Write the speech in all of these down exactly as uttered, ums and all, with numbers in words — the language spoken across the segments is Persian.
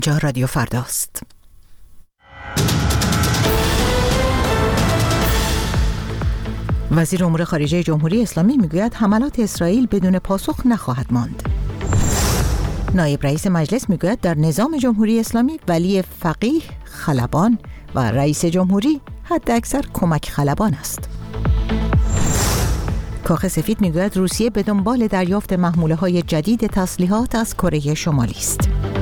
اینجا رادیو فرداست. وزیر امور خارجه جمهوری اسلامی میگوید حملات اسرائیل بدون پاسخ نخواهد ماند. نایب رئیس مجلس میگوید در نظام جمهوری اسلامی ولی فقیه خلبان و رئیس جمهوری حد اکثر کمک خلبان است. کاخ سفید میگوید روسیه به دنبال دریافت محموله‌های جدید تسلیحات از کره شمالی است.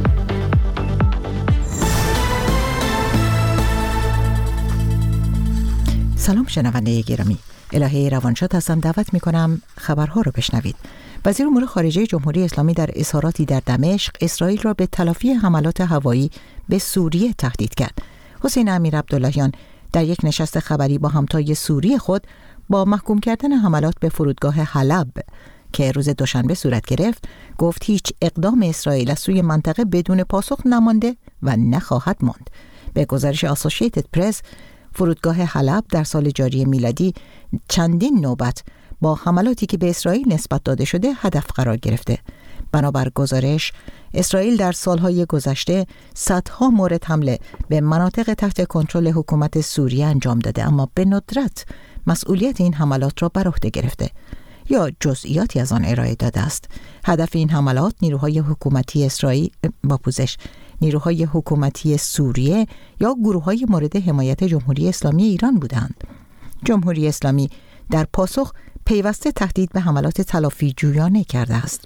سلام شنونده گرامی، الهه روانشاد هستم. دعوت میکنم خبرها رو بشنوید. وزیر امور خارجه جمهوری اسلامی در اظهاراتی در دمشق اسرائیل را به تلافی حملات هوایی به سوریه تهدید کرد. حسین امیرعبداللهیان در یک نشست خبری با همتای سوری خود با محکوم کردن حملات به فرودگاه حلب که روز دوشنبه صورت گرفت گفت هیچ اقدام اسرائیل از سوی منطقه بدون پاسخ نمانده و نخواهد ماند. به گزارش آسوشییتد پرس، فرودگاه حلب در سال جاری میلادی چندین نوبت با حملاتی که به اسرائیل نسبت داده شده هدف قرار گرفته. بنابر گزارش، اسرائیل در سالهای گذشته صدها مورد حمله به مناطق تحت کنترل حکومت سوریه انجام داده، اما به ندرت مسئولیت این حملات را بر عهده گرفته یا جزئیاتی از آن ارائه داده است. هدف این حملات نیروهای حکومتی اسرائیل با پوزش نیروهای حکومتی سوریه یا گروه‌های مورد حمایت جمهوری اسلامی ایران بودند. جمهوری اسلامی در پاسخ پیوسته تهدید به حملات تلافی جویانه کرده است.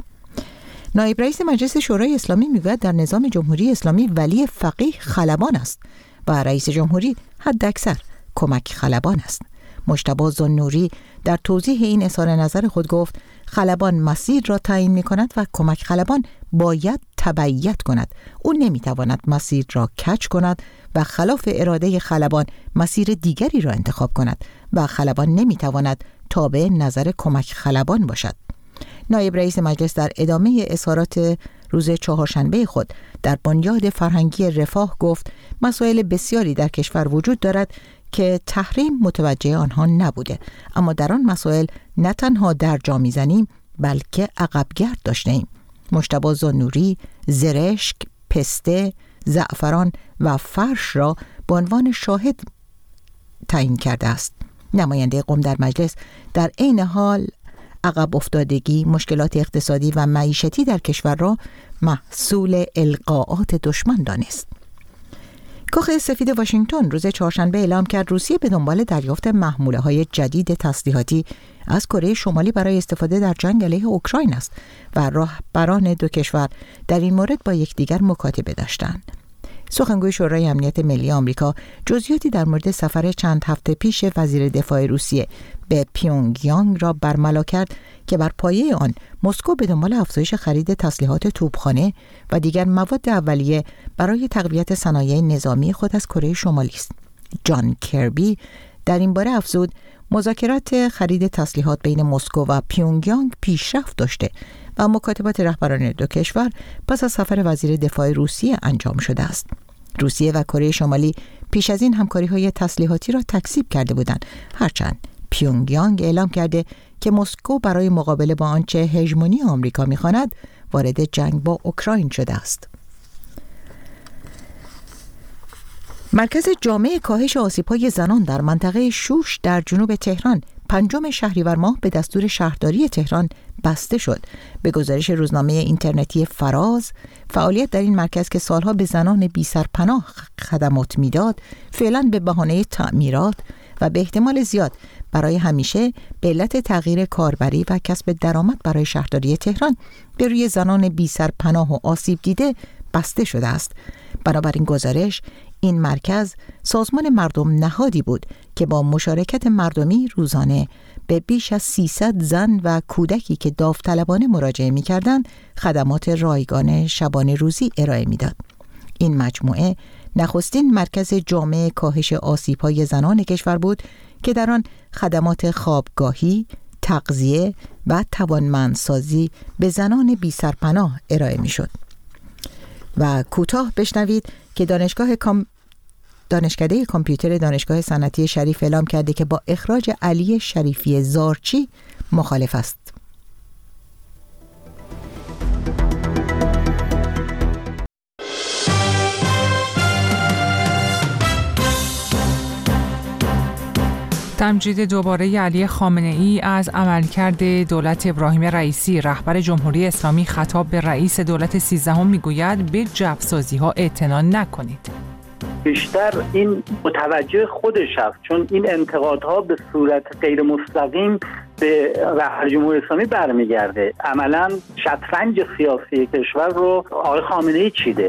نایب رئیس مجلس شورای اسلامی میگوید در نظام جمهوری اسلامی ولی فقیه خلبان است و رئیس جمهوری حد اکثر کمک خلبان است. مجتبی ذوالنوری در توضیح این اظهار نظر خود گفت خلبان مسیر را تعیین می کند و کمک خلبان باید تبعیت کند. او نمی تواند مسیر را کج کند و خلاف اراده خلبان مسیر دیگری را انتخاب کند و خلبان نمی تواند تابع نظر کمک خلبان باشد. نایب رئیس مجلس در ادامه اظهارات روز چهارشنبه خود در بنیاد فرهنگی رفاه گفت مسائل بسیاری در کشور وجود دارد که تحریم متوجه آنها نبوده، اما در آن مسائل نه تنها درجا میزنیم بلکه عقبگرد داشتیم. مجتبی ذوالنوری زرشک، پسته، زعفران و فرش را به عنوان شاهد تعیین کرده است. نماینده قم در مجلس در عین حال عقب افتادگی، مشکلات اقتصادی و معیشتی در کشور را محصول القاءات دشمن دانست. کاخ سفید واشنگتن روز چهارشنبه اعلام کرد روسیه به دنبال دریافت محموله‌های جدید تسلیحاتی از کره شمالی برای استفاده در جنگ علیه اوکراین است و رهبران دو کشور در این مورد با یکدیگر مکاتبه داشتند. سخنگوی شورای امنیت ملی آمریکا جزئیاتی در مورد سفر چند هفته پیش وزیر دفاع روسیه به پیونگ یانگ را برملا کرد که بر پایه آن مسکو به دنبال افزایش خرید تسلیحات توپخانه و دیگر مواد اولیه برای تقویت صنایع نظامی خود از کره شمالی است. جان کربی در این باره افزود مذاکرات خرید تسلیحات بین مسکو و پیونگ یانگ پیشرفت داشته و مکاتبات رهبران دو کشور پس از سفر وزیر دفاع روسیه انجام شده است. روسیه و کره شمالی پیش از این همکاری‌های تسلیحاتی را تکذیب کرده بودند، هرچند پیونگ یانگ اعلام کرده که مسکو برای مقابله با آنچه هژمونی آمریکا می‌خواند وارد جنگ با اوکراین شده است. مرکز جامع کاهش آسیب‌های زنان در منطقه شوش در جنوب تهران پنجم شهریور ماه به دستور شهرداری تهران بسته شد. به گزارش روزنامه اینترنتی فراز، فعالیت در این مرکز که سالها به زنان بی سرپناه خدمات میداد، فعلا به بهانه تعمیرات و به احتمال زیاد برای همیشه به علت تغییر کاربری و کسب درآمد برای شهرداری تهران به روی زنان بی سرپناه و آسیب دیده بسته شده است. بنابراین گزارش، این مرکز سازمان مردم نهادی بود که با مشارکت مردمی روزانه به بیش از سیصد زن و کودکی که داوطلبانه مراجعه می‌کردند خدمات رایگان شبانه روزی ارائه می‌داد. این مجموعه نخستین مرکز جامع کاهش آسیب‌های زنان کشور بود که در آن خدمات خوابگاهی، تغذیه و توانمندسازی به زنان بی سرپناه ارائه می‌شد. و کوتاه بشنوید که دانشگاه کام دانشکده کامپیوتر دانشگاه صنعتی شریف اعلام کرده که با اخراج علی شریفی زارچی مخالف است. تمجید دوباره علی خامنه‌ای از عملکرد دولت ابراهیم رئیسی. رهبر جمهوری اسلامی خطاب به رئیس دولت سیزدهم میگوید به جفسازی‌ها اعتنا نکنید. بیشتر این متوجه خودش است، چون این انتقادها به صورت غیر مستقیم به رهبر جمهوری اسلامی برمیگرده. عملاً شطرنج سیاسی کشور رو آقای خامنه‌ای چیده.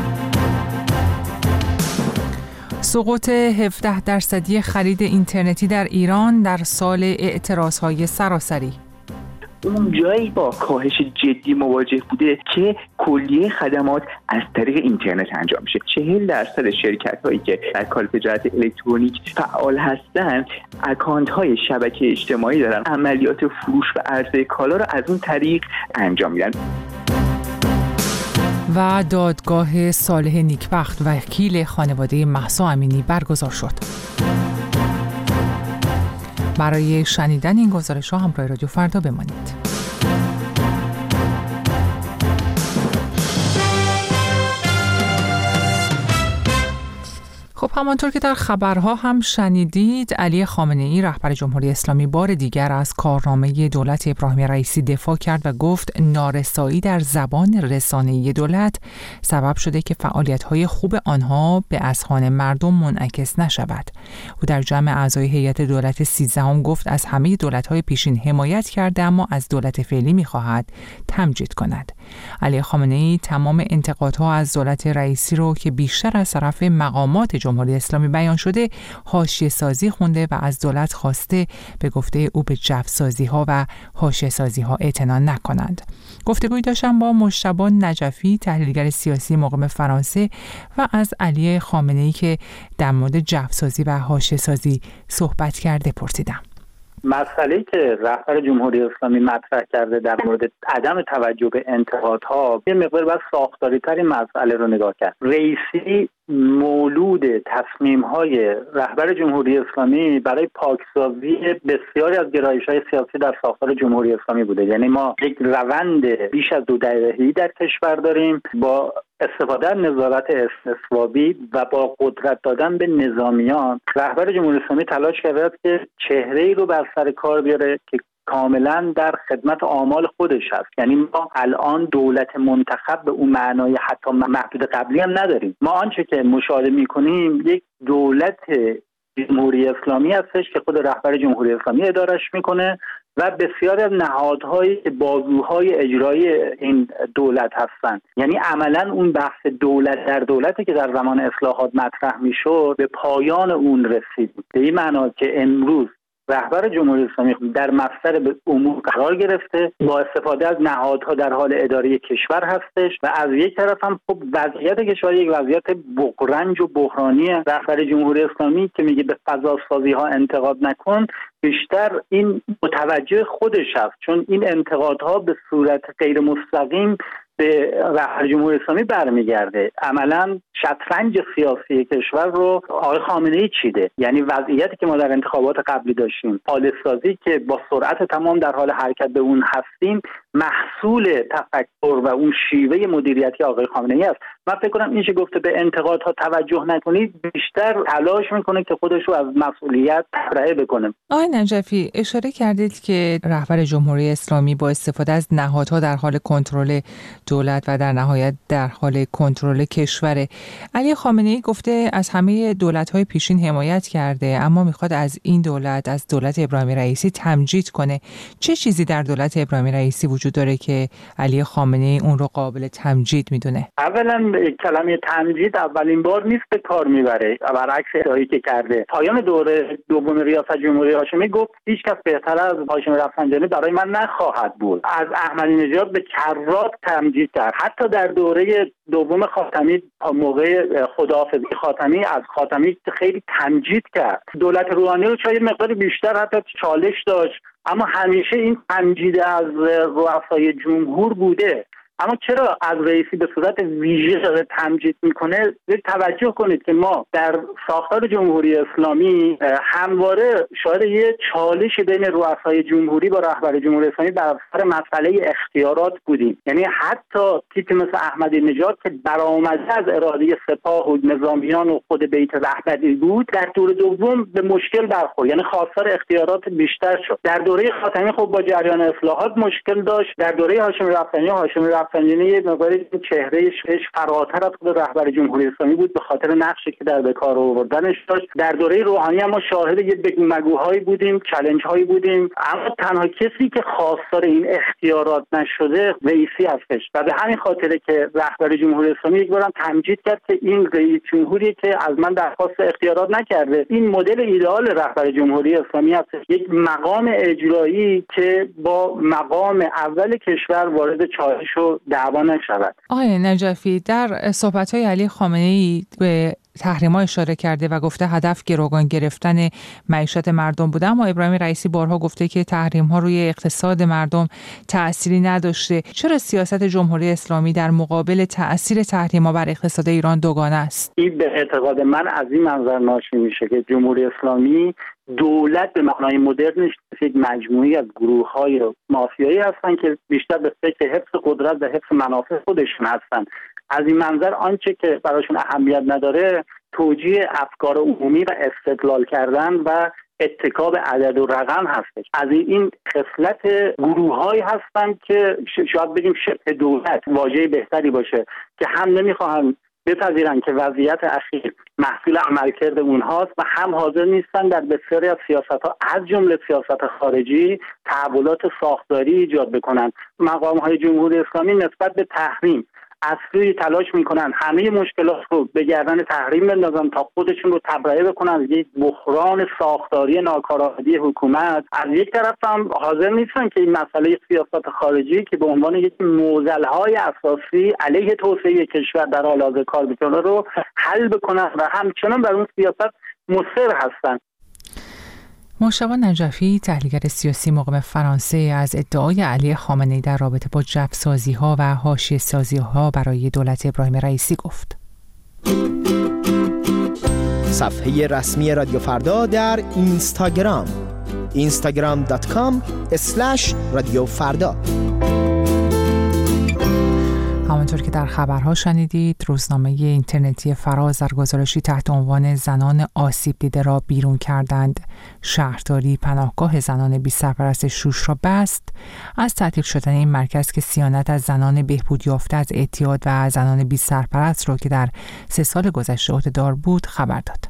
سقوط هفده درصدی خرید اینترنتی در ایران در سال اعتراضهای سراسری. اون جایی با کاهش جدی مواجه بوده که کلیه خدمات از طریق اینترنت انجام میشه. چهل درصد شرکت هایی که در کال تجارت الکترونیک فعال هستن اکانت های شبکه اجتماعی دارن، عملیات فروش و عرضه کالا رو از اون طریق انجام میدن. و دادگاه صالح نیکبخت وکیل خانواده مهسا امینی برگزار شد. برای شنیدن این گزارش ها همراه رادیو فردا بمانید. خب همانطور که در خبرها هم شنیدید، علی خامنه‌ای رهبر جمهوری اسلامی بار دیگر از کارنامه دولت ابراهیم رئیسی دفاع کرد و گفت نارسایی در زبان رسانه‌ای دولت سبب شده که فعالیت‌های خوب آنها به اذهان مردم منعکس نشود. او در جمع اعضای هیئت دولت سیزدهم گفت از همه دولت‌های پیشین حمایت کرده اما از دولت فعلی می‌خواهد تمجید کند. علی خامنه‌ای تمام انتقادها از دولت رئیسی رو که بیشتر از طرف مقامات جمهوری اسلامی بیان شده حاشیه سازی خونده و از دولت خواسته به گفته او به جفسازی ها و حاشیه سازی ها اعتنا نکنند. گفتگویی داشتم با مجتبی نجفی، تحلیلگر سیاسی مقیم فرانسه، و از علی خامنه‌ای که در مورد جفسازی و حاشیه سازی صحبت کرده پرسیدم. مسئله‌ای که رهبر جمهوری اسلامی مطرح کرده در مورد عدم توجه به انتقادها، یه مقدار باید ساختاری‌تر این مسئله رو نگاه کرد. رئیسی مولود تصمیم‌های رهبر جمهوری اسلامی برای پاکسازی بسیاری از گرایش‌های سیاسی در ساختار جمهوری اسلامی بوده. یعنی ما یک روند بیش از دو دهه‌ای در کشور داریم با استفاده از نظارت استثوابی و با قدرت دادن به نظامیان. رهبر جمهوری اسلامی تلاش کرده که چهره‌ای رو بر سر کار بیاره که کاملا در خدمت آمال خودش هست. یعنی ما الان دولت منتخب به اون معنای حتی محدود قبلی هم نداریم. ما آنچه که مشاهده می‌کنیم یک دولت جمهوری اسلامی هستش که خود رهبر جمهوری اسلامی ادارش میکنه و بسیاری از نهادهای بازوهای اجرایی این دولت هستند. یعنی عملا اون بحث دولت در دولتی که در زمان اصلاحات مطرح میشد به پایان اون رسید. به این معنی که امروز رهبر جمهوری اسلامی در مصدر به امور قرار گرفته، با استفاده از نهادها در حال اداره کشور هستش و از یک طرف هم خب وضعیت کشور یک وضعیت بغرنج و بحرانی. رهبر جمهوری اسلامی که میگه به فضاسازی ها انتقاد نکن، بیشتر این متوجه خودش است، چون این انتقادها به صورت غیر مستقیم به رهبر جمهوری اسلامی برمیگرده. عملاً شطرنج سیاسی کشور رو آقای خامنه‌ای چیده. یعنی وضعیتی که ما در انتخابات قبلی داشتیم، پالیسازی که با سرعت تمام در حال حرکت به اون هستیم، محصول تفکر و اون شیوه مدیریتی آقای خامنه‌ای است. من فکر کنم این چه گفته به انتقادها توجه نکنید بیشتر تلاش میکنه که خودش رو از مسئولیت تبرئه بکنه. آقای نجفی، اشاره کردید که رهبر جمهوری اسلامی با استفاده از نهادها در حال کنترل دولت و در نهایت در حال کنترل کشور. علی خامنه‌ای گفته از همه دولت‌های پیشین حمایت کرده اما میخواد از این دولت، از دولت ابراهیم رئیسی تمجید کنه. چه چیزی در دولت ابراهیم رئیسی وجود داره که علی خامنه‌ای اون رو قابل تمجید میدونه؟ اولا کلمه تمجید اولین بار نیست به کار میبره، برعکس ادعایی که کرده. پایان دوره دوم ریاست جمهوری هاشمی گفت هیچ کس بهتر از هاشمی رفسنجانی برای من نخواهد بود. از احمدی نژاد به کرات تمجید کرد. حتی در دوره دوم خاتمی موقع خداحافظی خاتمی از خاتمی خیلی تمجید کرد. دولت روحانی رو چای مقدار بیشتر حتی چالش داشت، اما همیشه این تمجید از رؤسای جمهور بوده. اما چرا از رئیسی به صورت ویژه داره تمجید میکنه؟ توجه کنید که ما در ساختار جمهوری اسلامی همواره شاید یه چالشی بین رؤسای جمهوری با رهبر جمهوری اسلامی بر سر مسئله اختیارات بودیم. یعنی حتی تیپی مثل احمدی نژاد که برآمده از اراده سپاه و نظامیان و خود بیت رهبری بود، در دوره دوم به مشکل برخورد، یعنی خواستار اختیارات بیشتر شد. در دوره خاتمی خب با جریان اصلاحات مشکل داشت. در دوره هاشمی رفسنجانی هاشمی رفسنجانی یه مقدار چهرهش فراتر از خود رهبر جمهوری اسلامی بود به خاطر نقشی که در به کار آوردنش داشت. در دوره روحانی هم ما شاهد یه بگو مگوهایی بودیم، چالش هایی بودیم، اما تنها کسی که خواستار این اختیارات نشده رئیسی هستش و به همین خاطره که رهبر جمهوری اسلامی یک بارم تمجید کرد که این رئیس جمهوری که از من درخواست اختیارات نکرده، این مدل ایدئال رهبر جمهوری اسلامی است، یک مقام اجرایی که با مقام اول کشور وارد چالش و دعوا نشود. آقای نجفی، در صحبت‌های علی خامنه‌ای به تحریم‌ها اشاره کرده و گفته هدف گروگان گرفتن معیشت مردم بوده، اما ابراهیم رئیسی بارها گفته که تحریم‌ها روی اقتصاد مردم تأثیری نداشته. چرا سیاست جمهوری اسلامی در مقابل تأثیر تحریم‌ها بر اقتصاد ایران دوگانه است؟ این به اعتقاد من از این منظر ناشی میشه که جمهوری اسلامی دولت به معنای مدرنش یک مجموعی از گروه‌های مافیایی هستن که بیشتر به فکر حفظ قدرت و حفظ منافع خودشون هستن. از این منظر آنچه که براشون اهمیت نداره توجیه افکار عمومی و استدلال کردن و اتکا به عدد و رقم هستش. از این خصلت گروه‌هایی هستند که شاید بگیم شبه دولت واژه بهتری باشه که هم نمیخواهن بپذیرن که وضعیت اخیر محصول عملکرد اونهاست و هم حاضر نیستن در بسیاری از سیاست‌ها از جمله سیاست خارجی تحولات ساختاری ایجاد بکنن. مقام‌های جمهوری اسلامی نسبت به تحریم از سوی تلاش میکنن همه مشکلات رو به گردن تحریم بندازن تا خودشون رو تبرئه بکنن از یک بحران ساختاری ناکارآمدی حکومت. از یک طرف هم حاضر نیستن که این مسئله سیاست خارجی که به عنوان یک معضل‌های اساسی علیه توسعه کشور در حال حاضر کار میکنه رو حل بکنن و همچنان بر اون سیاست مصر هستن. مشتبه نجفی، تحلیلگر سیاسی مقیم فرانسه، از ادعای علی خامنه‌ای در رابطه با جبرسازی‌ها و حاشیه‌سازی‌ها برای دولت ابراهیم رئیسی گفت. صفحه رسمی رادیو فردا در اینستاگرام اینستاگرام دات کام اسلش رادیو فردا. همانطور که در خبرها شنیدید، روزنامه اینترنتی فراز در گزارشی تحت عنوان زنان آسیب دیده را بیرون کردند، شهرداری پناهگاه زنان بی سرپرست شوش را بست. از تعطیل شدن این مرکز که صیانت از زنان بهبود یافته از اعتیاد و زنان بی سرپرست را که در سه سال گذشته عهده‌دار بود خبر داد.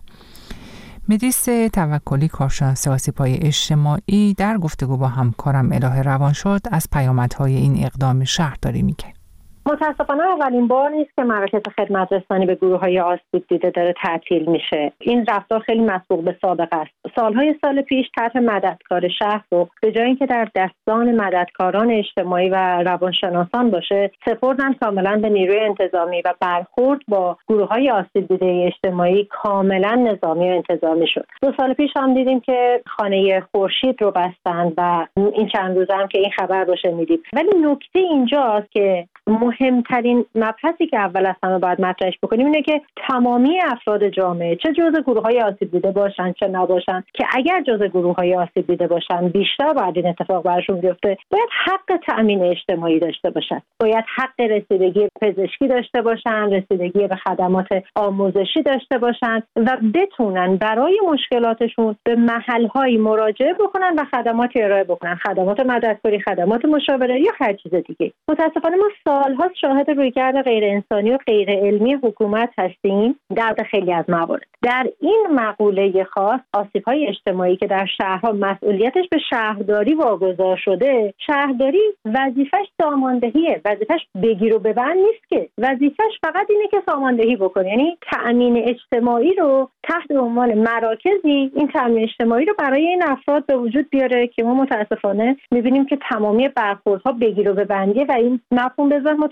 مدریس توکلی، کارشناس آسیب‌های اجتماعی، در گفتگو با همکارم الهه روانشاد از پیامدهای این اقدام شهرداری میگه. متاسفانه اولین بار نیست که مراکز خدمت رسانی به گروه‌های آسیب دیده داره تعطیل میشه. این رفتار خیلی مسبوق به سابقه است. سالهای سال پیش طرح مددکار شهر رو به جای اینکه در دستان مددکاران اجتماعی و روانشناسان باشه، سپردن کاملا به نیروی انتظامی و برخورد با گروه‌های آسیب دیده اجتماعی کاملا نظامی و انتظامی شد. دو سال پیش هم دیدیم که خانه خورشید رو بستن و این چند روز هم که این خبر رو شنیدیم. ولی نکته اینجاست که مهمترین مبحثی که اول از همه باید مطرحش بکنیم اینه که تمامی افراد جامعه، چه جزء گروه‌های آسیب دیده باشن چه نباشن، که اگر جزء گروه‌های آسیب دیده باشن بیشتر باید این اتفاق براشون بیفته، باید حق تأمین اجتماعی داشته باشن، باید حق رسیدگی پزشکی داشته باشن، رسیدگی به خدمات آموزشی داشته باشن و بتونن برای مشکلاتشون به محل‌های مراجعه بکنن و خدماتی ارائه بکنن، خدمات مددکاری، خدمات مشاوره یا هر چیز دیگه. متأسفانه ما سال‌ها شاهد رویکرد غیر انسانی و غیر علمی حکومت هستیم در خیلی از موارد. در این مقوله خاص، آسیب‌های اجتماعی که در شهرها مسئولیتش به شهرداری واگذار شده، شهرداری وظیفش ساماندهیه، وظیفش بگیر و ببند نیست که، وظیفش فقط اینه که ساماندهی بکنه، یعنی تأمین اجتماعی رو تحت عنوان مراکزی این تأمین اجتماعی رو برای این افراد به وجود بیاره که ما متاسفانه می‌بینیم که تمامی برخوردها بگیر و ببندیه و این مفهوم به ذهن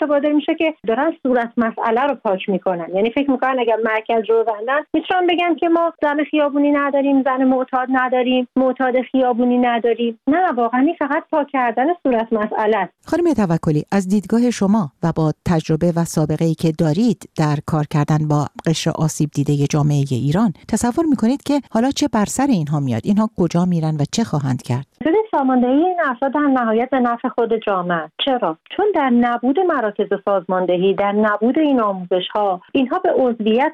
متبادر میشه که دارن صورت مسئله رو پاک میکنن. یعنی فکر میکنن اگر مرکز رو بندن میتونن بگن که ما زن خیابونی نداریم، زن معتاد نداریم، معتاد خیابونی نداریم. نه، واقعا فقط پاک کردن صورت مسئله است. خانم توکلی، از دیدگاه شما و با تجربه و سابقه‌ای که دارید در کار کردن با قشر آسیب دیده جامعه ایران، تصور میکنید که حالا چه بر سر اینها میاد؟ اینها کجا میرن و چه خواهند کرد؟ ببین، ساماندهی این افراد در نهایت به نفع خود جامعه. چرا؟ چون در نبود مراکز سازماندهی، در نبود این آموزش‌ها، اینها به عضویت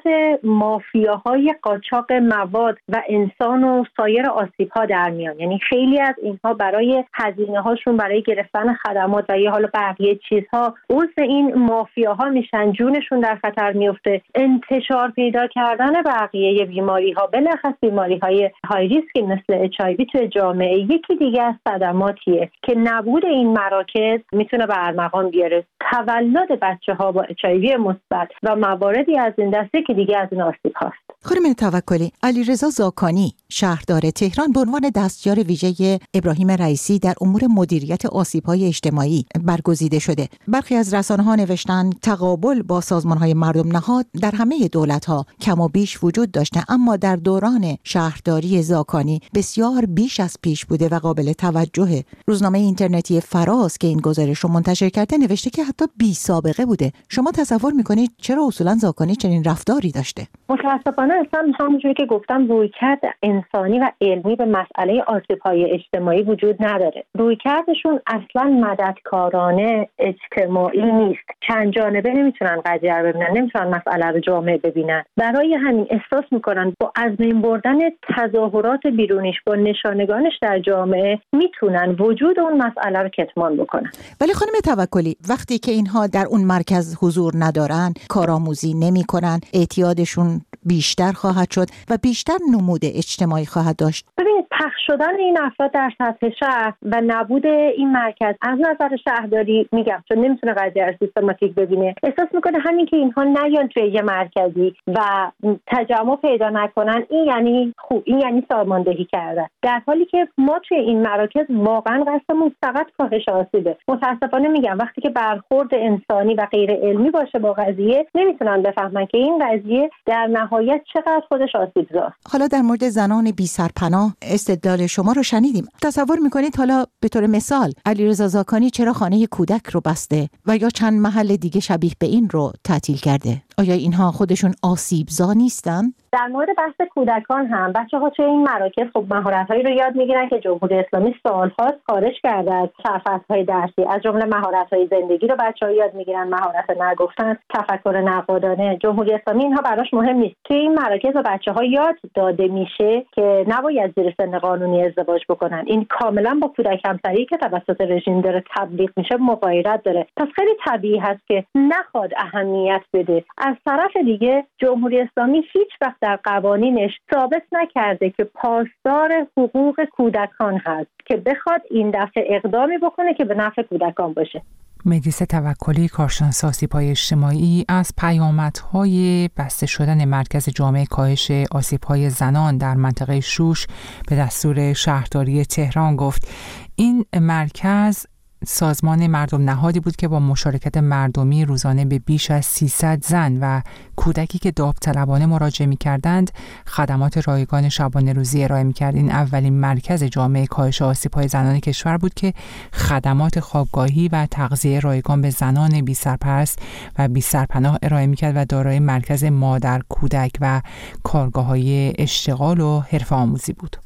مافیاهای قاچاق مواد و انسان و سایر آسیب‌ها در میان. یعنی خیلی از اینها برای هزینه‌هاشون برای گرفتن خدمات و یا حالا بقیه چیزها عضو این مافیاها میشن، جونشون در خطر میفته. انتشار پیدا کردن بقیه بیماری‌ها، بلخص بیماری‌های های ریسک مثل اچ آی وی توی جامعه یکی دیگه از صدماتیه که نبود این مراکز میتونه به ارمغان بیاره. تولد بچه‌ها با اچ آی وی مثبت و مواردی از این دسته که دیگه از این آسیب هاست. خانم توکلی، علیرضا زاکانی شهردار تهران به عنوان دستیار ویژه ابراهیم رئیسی در امور مدیریت آسیب‌های اجتماعی برگزیده شده. برخی از رسانه‌ها نوشتند تقابل با سازمان‌های مردم نهاد در همه دولت‌ها کم و بیش وجود داشته، اما در دوران شهرداری زاکانی بسیار بیش از پیش بوده و قابل توجهه. روزنامه اینترنتی فراز که این گزارش رو منتشر کرده نوشته که حتی بی سابقه بوده. شما تصور می‌کنید چرا اصولاً زاکانی چنین رفتاری داشته؟ متأسفانه اصلا همونجوری که گفتم رویکرد انسانی و علمی به مسئله آسیب‌های اجتماعی وجود نداره. رویکردشون اصلا مددکارانه اجتماعی نیست. چند جانبه نمیتونن قضیه رو ببینن، نمیتونن مسئله رو جامع ببینن. برای همین احساس میکنن با از بین بردن تظاهرات بیرونیش با نشانگانش در جامعه میتونن وجود اون مسئله رو کتمان بکنن. ولی خانم توکلی، وقتی که اینها در اون مرکز حضور ندارن، کارآموزی نمیکنن، اعتیادشون بیشتر خواهد شد و بیشتر نمود اجتماعی خواهد داشت. ببینید، پخش شدن این افراد در سطح شهر و نبود این مرکز از نظر شهرداری، میگم چون نمیتونه قضیه رو سیستماتیک ببینه، احساس میکنه همین که اینها نیان توی یه مرکزی و تجمع پیدا نکنن این یعنی خوب، این یعنی سازماندهی کردن، در حالی که ما توی این مراکز واقعا قصدمون فقط کاهش آسیبه. متاسفانه میگم وقتی که برخورد انسانی و غیر علمی باشه با قضیه، نمیتونن بفهمن که این قضیه در نهایت چقدر خودش آسیبزاست. حالا در مورد زنان بی سرپناه استدلال شما رو شنیدیم. تصور میکنید حالا به طور مثال علیرضا زاکانی چرا خانه کودک رو بسته و یا چند محل دیگه شبیه به این رو تعطیل کرده؟ آیا اینها خودشون آسیبزا نیستن؟ در مورد بحث کودکان هم بچه‌ها توی این مراکز خب مهارت‌هایی رو یاد می‌گیرن که جمهوری اسلامی سال‌هاست خارج کرده از سرفصل‌های درسی. از جمله مهارت‌های زندگی رو بچه‌ها یاد می‌گیرن، مهارت نگفتن، تفکر نقادانه. جمهوری اسلامی اینها براش مهم نیست. توی این مراکز به بچه‌ها یاد داده میشه که نباید زیر سن قانونی ازدواج بکنن. این کاملا با کودک همسری که توسط رژیم داره تبلیغ میشه مغایرت داره. پس خیلی طبیعی هست که نخواد اهمیت بده. از طرف دیگه جمهوری اسلامی هیچ وقت در قوانینش ثابت نکرده که پاسدار حقوق کودکان هست که بخواد این دفعه اقدامی بکنه که به نفع کودکان باشه. مهدیس توکلی، کارشناس آسیب‌های اجتماعی، از پیامدهای بسته شدن مرکز جامع کاهش آسیب‌های زنان در منطقه شوش به دستور شهرداری تهران گفت. این مرکز سازمان مردم نهادی بود که با مشارکت مردمی روزانه به بیش از سیصد زن و کودکی که داوطلبانه مراجعه می‌کردند خدمات رایگان شبانه روزی ارائه می‌کرد. این اولین مرکز جامع کاهش آسیب‌های زنان کشور بود که خدمات خوابگاهی و تغذیه رایگان به زنان بی سرپرست و بی سرپناه ارائه می‌کرد و دارای مرکز مادر کودک و کارگاه‌های اشتغال و حرفه آموزی بود.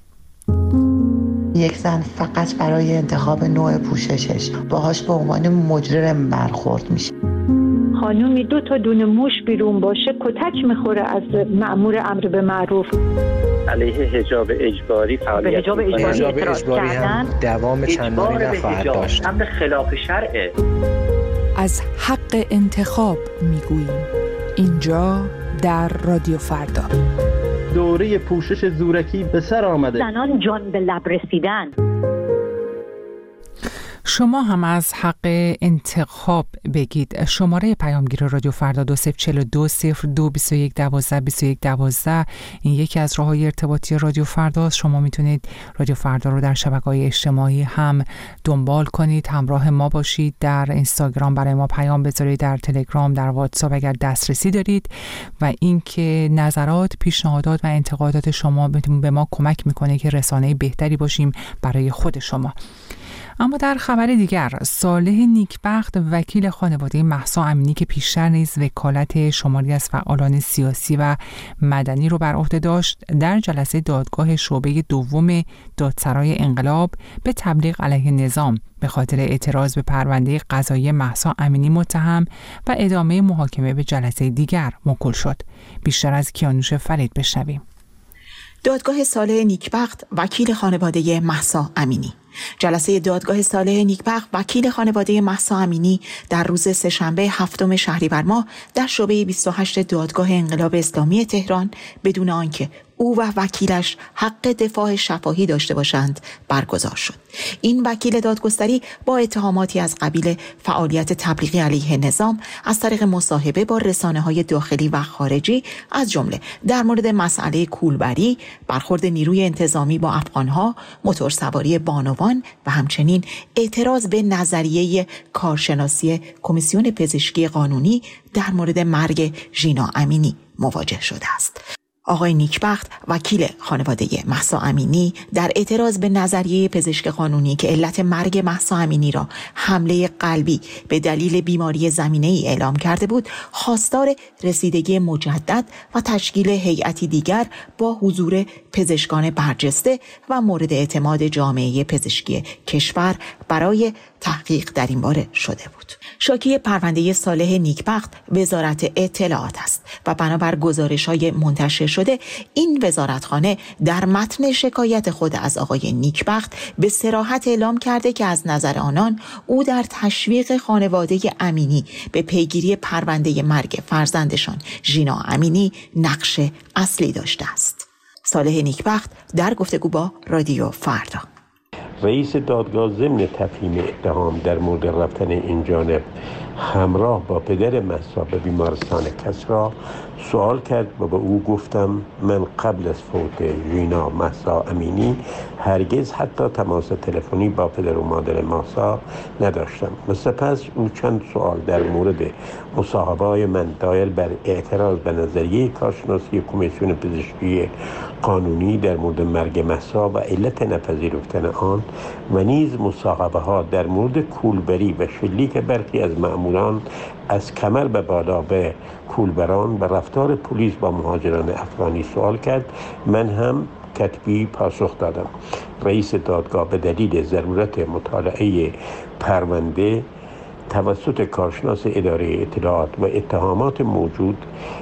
یک زن فقط برای انتخاب نوع پوششش باهاش به عنوان مجرم برخورد میشه. خانومی دو تا دونه موش بیرون باشه کتک میخوره از مأمور امر به معروف. علیه حجاب اجباری فعالیت حجاب اجباری, اجباری هم دوام چندانی نخواهد داشت. امر خلاف شرعه. از حق انتخاب میگوییم اینجا در رادیو فردا. دوره پوشش زورکی به سر آمده. زنان جان به لب رسیدن. شما هم از حق انتخاب بگید. شماره پیامگیر رادیو فردا دو صفر چهل و دو صفر دو بیست و یک دوازده بیست و یک دوازده این یکی از راه‌های ارتباطی رادیو فردا است. شما میتونید رادیو فردا رو در شبکه‌های اجتماعی هم دنبال کنید، همراه ما باشید، در اینستاگرام برای ما پیام بذارید، در تلگرام، در واتساپ اگر دسترسی دارید، و اینکه نظرات، پیشنهادات و انتقادات شما به ما کمک میکنه که رسانه بهتری باشیم برای خود شما. اما در خبر دیگر، صالح نیکبخت وکیل خانواده مهسا امینی که پیشتر نیز وکالت شماری از فعالان سیاسی و مدنی رو بر عهده داشت، در جلسه دادگاه شعبه دوم دادسرای انقلاب به تبلیغ علیه نظام به خاطر اعتراض به پرونده قضایی مهسا امینی متهم و ادامه محاکمه به جلسه دیگر موکول شد. بیشتر از کیانوش فرید بشنویم. دادگاه صالح نیکبخت وکیل خانواده مهسا امینی. جلسه دادگاه صالح نیکبخت وکیل خانواده مهسا امینی در روز سه‌شنبه هفتم شهریور ماه در شعبه بیست و هشت دادگاه انقلاب اسلامی تهران بدون آنکه او و وکیلش حق دفاع شفاهی داشته باشند برگزار شد. این وکیل دادگستری با اتهاماتی از قبیل فعالیت تبلیغی علیه نظام از طریق مصاحبه با رسانه‌های داخلی و خارجی، از جمله در مورد مسئله کولبری، برخورد نیروی انتظامی با افغانها، موتورسواری بانوان و همچنین اعتراض به نظریه کارشناسی کمیسیون پزشکی قانونی در مورد مرگ ژینا امینی مواجه شده است. آقای نیکبخت وکیل خانواده مهسا امینی در اعتراض به نظریه پزشک قانونی که علت مرگ مهسا امینی را حمله قلبی به دلیل بیماری زمینه‌ای اعلام کرده بود، خواستار رسیدگی مجدد و تشکیل هیئتی دیگر با حضور پزشکان برجسته و مورد اعتماد جامعه پزشکی کشور برای تحقیق در این باره شده بود. شاکی پرونده صالح نیکبخت وزارت اطلاعات است و بنابر گزارش‌های منتشر شده، این وزارتخانه در متن شکایت خود از آقای نیکبخت به صراحت اعلام کرده که از نظر آنان او در تشویق خانواده امینی به پیگیری پرونده مرگ فرزندشان ژینا امینی نقش اصلی داشته است. صالح نیکبخت در گفتگو با رادیو فردا: رئیس دادگاه ضمن تفهیم اتهام در مورد رفتن این جانب همراه با پدر مهسا به بیمارستان کسری سوال کرد و به او گفتم من قبل از فوت ژینا مهسا امینی هرگز حتی تماس تلفنی با پدر و مادر مهسا نداشتم. و سپس او چند سوال در مورد مصاحبه‌های من دایل بر اعتراض به نظریه کارشناسی کمیسیون پزشکی قانونی در مورد مرگ مهسا و علت نپذیرفتن آن و نیز مصاحبه ها در مورد کولبری و شلیک برخی از مأموران از کمر به بالا به کولبران و رفتار پلیس با مهاجران افغانی سوال کرد. من هم کتبی پاسخ دادم. رئیس دادگاه به دلیل ضرورت مطالعه پرونده توسط کارشناس اداره اطلاعات و اتهامات موجود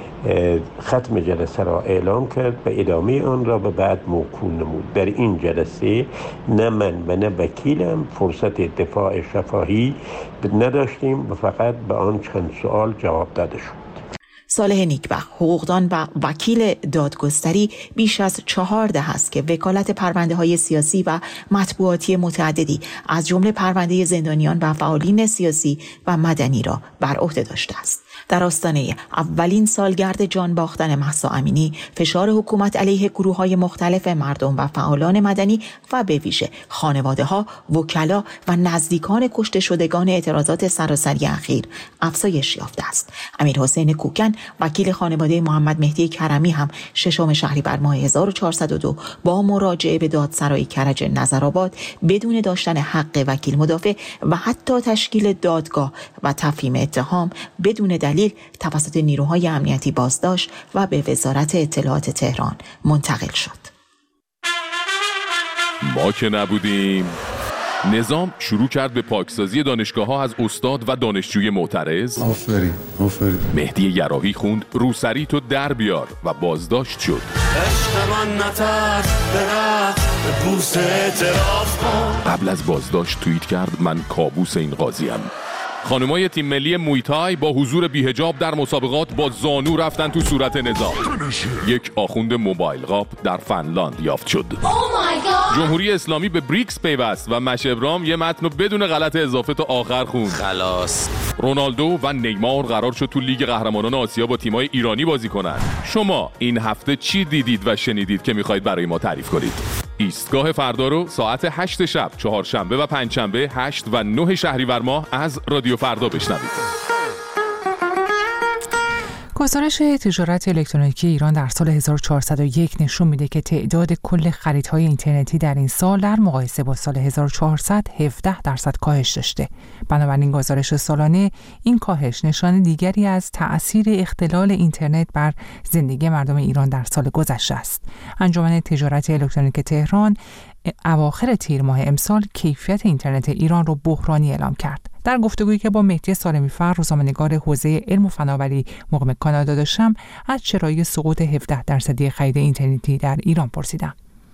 ختم جلسه را اعلام کرد و ادامه آن را به بعد موکول نمود. در این جلسه نه من و نه وکیلم فرصت دفاع شفاهی نداشتیم و فقط به آن چند سوال جواب داده شد. صالح نیکبخت حقوقدان و وکیل دادگستری بیش از چهار دهه است که وکالت پرونده های سیاسی و مطبوعاتی متعددی از جمله پرونده زندانیان و فعالین سیاسی و مدنی را بر عهده داشته است. در آستانه اولین سالگرد جان باختن مهسا امینی، فشار حکومت علیه گروه‌های مختلف مردم و فعالان مدنی و به ویژه خانواده‌ها، وکلا و نزدیکان کشته شدگان اعتراضات سراسری اخیر افزایش یافته است. امیرحسین کوکن وکیل خانواده محمد مهدی کرمی هم ششم شهریور ماه هزار و چهارصد و دو با مراجعه به دادسرای کرج نظرآباد بدون داشتن حق وکیل مدافع و حتی تشکیل دادگاه و تفهیم اتهام بدون دلیل توسط نیروهای امنیتی بازداشت و به وزارت اطلاعات تهران منتقل شد. ما که نبودیم. نظام شروع کرد به پاکسازی دانشگاه‌ها از استاد و دانشجوی معترض. آفرین آفرین. مهدی یراحی خوند روسری تو در بیار و بازداشت شد. عشق من نترس برخت به بوس اعتراف کن. قبل از بازداشت توییت کرد من کابوس این قاضیم. خانمای تیم ملی مویتای با حضور بی‌حجاب در مسابقات با زانو رفتن تو صورت نظام. یک آخوند موبایل قاب در فنلاند یافت شد. جمهوری اسلامی به بریکس پیوست و مش ابرام یه متن بدون غلط اضافه تا آخر خوند. خلاص. رونالدو و نیمار قرار شد تو لیگ قهرمانان آسیا با تیم‌های ایرانی بازی کنن. شما این هفته چی دیدید و شنیدید که می‌خواید برای ما تعریف کنید؟ ایستگاه فردا رو ساعت هشت شب، چهارشنبه و پنجشنبه هشت و نه شهریور ماه از رادیو فردا بشنوید. گزارش تجارت الکترونیکی ایران در سال هزار و چهارصد و یک نشون میده که تعداد کل خریدهای اینترنتی در این سال در مقایسه با سال هزار و چهارصد هفده درصد کاهش داشته. بنابراین گزارش سالانه این کاهش نشانه دیگری از تأثیر اختلال اینترنت بر زندگی مردم ایران در سال گذشته است. انجمن تجارت الکترونیک تهران اواخر تیر ماه امسال کیفیت اینترنت ایران رو بحرانی اعلام کرد. در گفتگویی که با مهدی سالمی‌فر، روزنامه‌نگار حوزه علم و فناوری مقیم کانادا داشتم، از چرایی سقوط هفده درصدی خرید اینترنتی در ایران پرسیدم.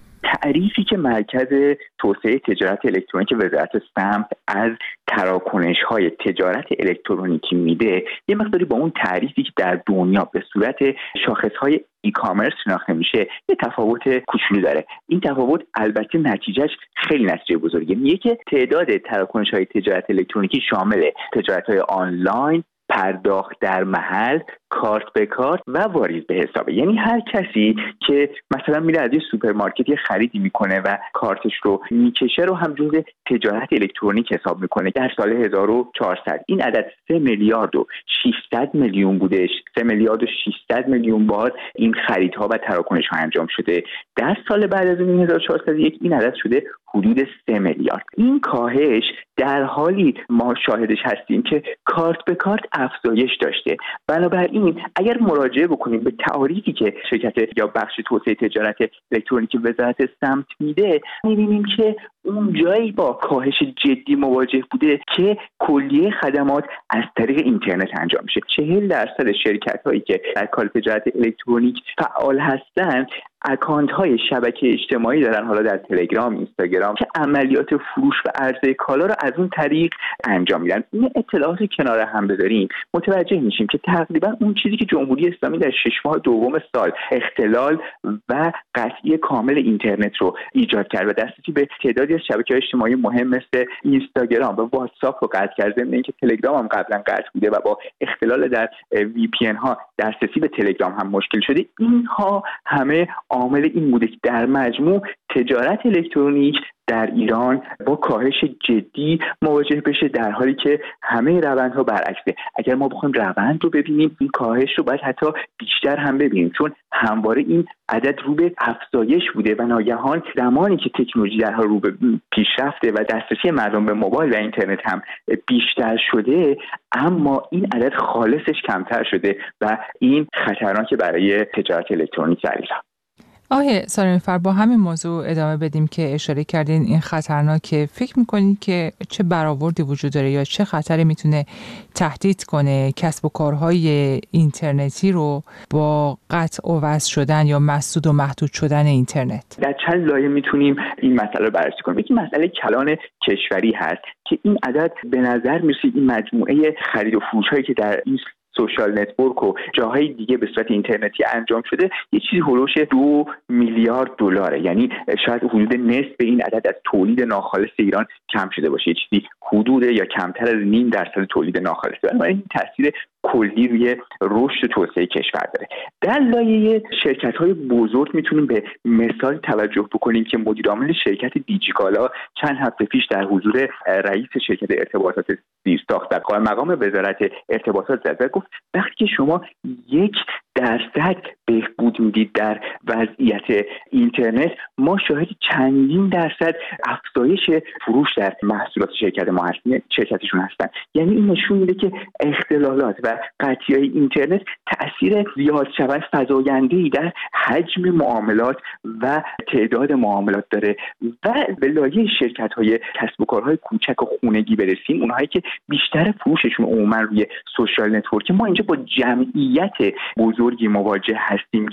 تعریفی که مرکز توسعه تجارت الکترونیک وزارت سمت از تراکنش‌های تجارت الکترونیکی میده یه مقداری با اون تعریفی که در دنیا به صورت شاخص‌های ای کامرس شناخته میشه یه تفاوت کوچولو داره. این تفاوت البته نتیجهش خیلی نتیجه بزرگه. میگه که تعداد تراکنش‌های تجارت الکترونیکی شامل تجارت‌های آنلاین، پرداخت در محل، کارت به کارت و واریز به حسابه. یعنی هر کسی که مثلا میره از یه سوپرمارکت یه خریدی میکنه و کارتش رو میکشه رو هم جزء تجارت الکترونیک حساب میکنه. در سال هزار و چهارصد این عدد سه میلیارد و ششصد میلیون بودش. سه میلیارد و ششصد میلیون بار این خریدها و تراکنش‌ها انجام شده. در سال بعد از این هزار و چهارصد و یک این عدد شده حدود سه میلیارد. این کاهش در حالی ما شاهدش هستیم که کارت به کارت افزایش داشته. بنابراین اگر مراجعه بکنیم به تعریفی که شرکت یا بخش توسعه تجارت الکترونیکی وزارت سمت میده، می‌بینیم که اون جایی با کاهش جدی مواجه بوده که کلیه خدمات از طریق اینترنت انجام میشه. چهل درصد شرکت هایی که در کال تجارت الکترونیک فعال هستند اکانت های شبکه اجتماعی دارن، حالا در تلگرام، اینستاگرام، که عملیات فروش و عرضه کالا رو از اون طریق انجام میدن. این اطلاعات کنار هم بذاریم متوجه میشیم که تقریبا اون چیزی که جمهوری اسلامی در شش ماه دوم سال اختلال و قطعی کامل اینترنت رو ایجاد کرد و دسترسی به تعدادی از شبکه‌های اجتماعی مهم مثل اینستاگرام و واتساپ رو قطع کرد، ضمن اینکه تلگرام هم قبلا قطع بوده و با اختلال در وی پی ان ها دسترسی به تلگرام هم مشکل شده. اینها همه عامل این بوده که در مجموع تجارت الکترونیک در ایران با کاهش جدی مواجه بشه، در حالی که همه روندها برعکسه. اگر ما بخوایم روند رو ببینیم این کاهش رو باید حتی بیشتر هم ببینیم، چون همواره این عدد رو به افزایش بوده و ناگهان زمانی که تکنولوژی در حال رو به پیشرفته و دسترسی مردم به موبایل و اینترنت هم بیشتر شده، اما این عدد خالصش کمتر شده و این خطرناکه برای تجارت الکترونیک در ایران. آقای سالمی‌فر، با همین موضوع ادامه بدیم که اشاره کردین این خطرناکه. فکر میکنید که چه برآوردی وجود داره یا چه خطری میتونه تهدید کنه کسب و کارهای اینترنتی رو با قطع و وصل شدن یا مسدود و محدود شدن اینترنت؟ در چند لایه میتونیم این مسئله رو بررسی کنیم. یکی مسئله کلان کشوری هست که این عدد به نظر میرسه این مجموعه خرید و فروش هایی که در این سوشال نتورک و جاهای دیگه به صورت اینترنتی انجام شده یه چیزی هولوش دو میلیارد دلاره. یعنی شاید حدود نصف این عدد از تولید ناخالص ایران کم شده باشه، یه چیزی حدود یا کمتر از نیم درصد تولید ناخالص. بنابراین این تاثیر کلی روی رشد توسعه کشور داره. در لایه شرکت‌های بزرگ میتونیم به مثال توجه بکنیم که مدیر عامل شرکت دیجیکالا چند هفته پیش در حضور رئیس شرکت ارتباطات زیرساخت در قائم مقام وزارت ارتباطات زد، گفت وقتی که شما یک درصد بهبود میدید در وضعیت اینترنت، ما شاهد چندین درصد افزایش فروش در محصولات شرکت ما هستیم، شرکتشون هستن. یعنی این نشون میده که اختلالات و قطعی‌های اینترنت تأثیر زیاد شدن فزاینده‌ای در حجم معاملات و تعداد معاملات داره. و به لایه شرکت‌های کسب و کارهای کوچک و خونگی برسیم، اونهایی که بیشتر فروششون عموما روی سوشال نتورک، ما اینجا با جمعیت بزرگی مواجه هستیم که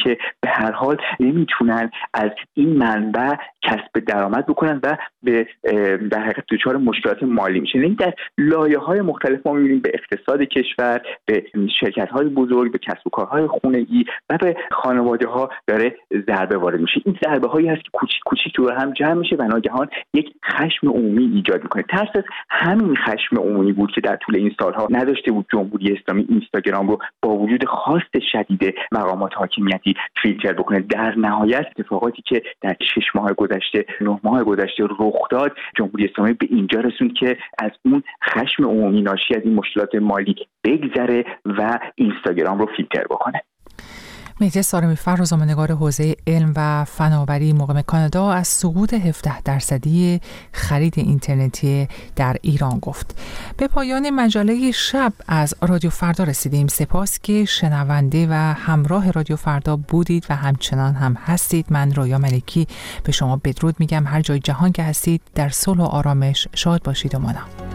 که به هر حال نمیتونن از این منبع کسب درآمد بکنن و به در حقیقت دچار مشکلات مالی میشن. یعنی در لایه‌های مختلف ما می‌بینیم به اقتصاد کشور، به شرکت‌های بزرگ، به کسب و کارهای خانگی و به خانواده‌ها داره ضربه وارد میشه. این ضربه‌هایی هست که کوچیک کوچیک دور هم جمع میشه و ناگهان یک خشم عمومی ایجاد میکنه. ترس از همین خشم عمومی بود که در طول این سالها نداشته بود جمهوری اسلامی اینستاگرام رو با وجود خواست شدید مقامات حاکمیتی فیلتر بکنه. در نهایت اتفاقاتی که در شش ماه گذشته، نه ماه گذشته رخ داد، جمهوری اسلامی به اینجا رسوند که از اون خشم عمومی ناشی از این مشکلات مالی بگذره و اینستاگرام رو فیلتر بکنه. مهدی سارمی‌فر، روزنامه‌نگار حوزه علم و فناوری مقیم کانادا، از سقوط هفده درصدی خرید اینترنتی در ایران گفت. به پایان مجله شب از رادیو فردا رسیدیم. سپاس که شنونده و همراه رادیو فردا بودید و همچنان هم هستید. من رویا ملکی به شما بدرود میگم. هر جای جهان که هستید در صلح و آرامش شاد باشید و مانا.